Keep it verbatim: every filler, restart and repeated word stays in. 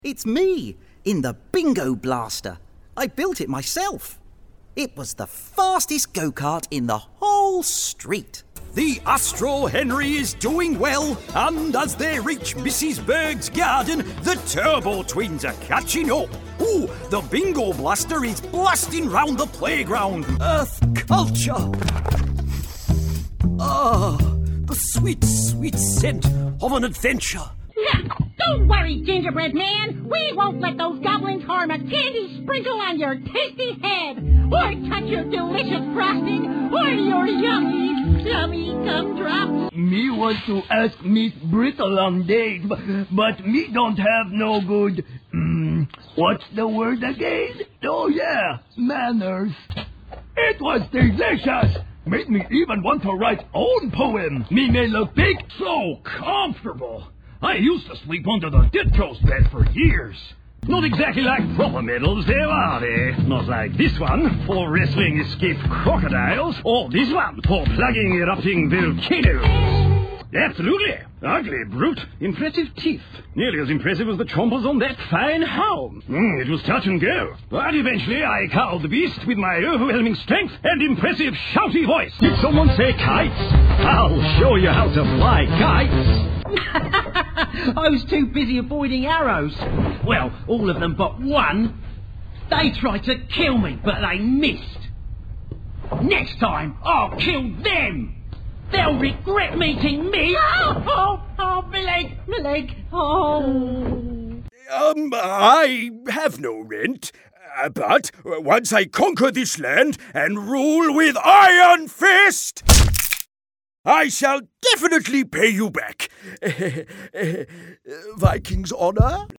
It's me, in the Bingo Blaster. I built it myself. It was the fastest go-kart in the whole street. The Astro Henry is doing well, and as they reach Missus Berg's garden, the Turbo Twins are catching up. Ooh, the Bingo Blaster is blasting round the playground. Earth culture. Ah, the sweet, sweet scent of an adventure. Don't worry, Gingerbread Man. We won't let those goblins harm a candy sprinkle on your tasty head, or touch your delicious frosting, or your yummy, yummy gumdrops. Me want to ask Miss Brittle on date, but, but me don't have no good, um, what's the word again? Oh yeah, manners. It was delicious. Made me even want to write own poem. Me may look big, so comfortable. I used to sleep under the Ditko's bed for years. Not exactly like proper medals, though, are they? Not like this one, for wrestling escaped crocodiles, or this one, for plugging erupting volcanoes. Absolutely. Ugly brute. Impressive teeth. Nearly as impressive as the chompers on that fine hound. Mm, it was touch and go. But eventually I cowed the beast with my overwhelming strength and impressive shouty voice. Did someone say kites? I'll show you how to fly kites. I was too busy avoiding arrows. Well, all of them but one. They tried to kill me, but they missed. Next time, I'll kill them. They'll regret meeting me. Oh, oh, oh, my leg, my leg. Oh. Um, I have no rent, uh, but once I conquer this land and rule with iron fist, I shall definitely pay you back. Viking's honor?